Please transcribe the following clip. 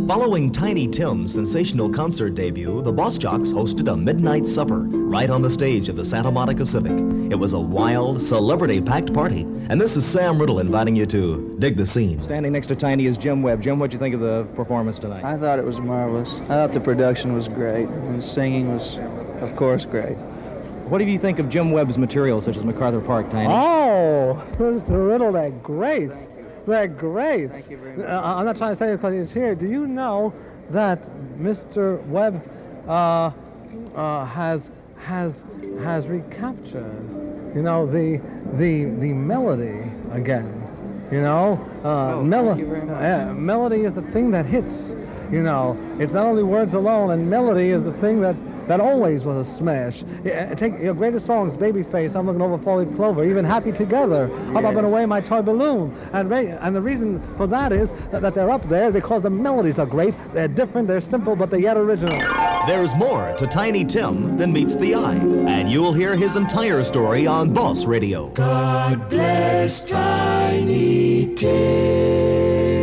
Following Tiny Tim's sensational concert debut, the Boss Jocks hosted a midnight supper right on the stage of the Santa Monica Civic. It was a wild, celebrity-packed party, and this is Sam Riddle inviting you to dig the scene. Standing next to Tiny is Jim Webb. Jim, what'd you think of the performance tonight? I thought it was marvelous. I thought the production was great, and the singing was, of course, great. What do you think of Jim Webb's material, such as MacArthur Park, Tiny? Oh, Mr. Riddle, they're great. They're great. Thank you very much. I'm not trying to say it because he's here. Do you know that Mr. Webb has recaptured, you know, the melody again? You know, thank you very much. Melody is the thing that hits. You know, it's not only words alone, and melody is the thing that always was a smash. Take your greatest songs, Babyface, I'm Looking Over Four-Leaf Clover, even Happy Together, Up, Up and Away, My Toy Balloon. And the reason for that is that they're up there because the melodies are great, they're different, they're simple, but they're yet original. There's more to Tiny Tim than meets the eye, and you'll hear his entire story on Boss Radio. God bless Tiny Tim.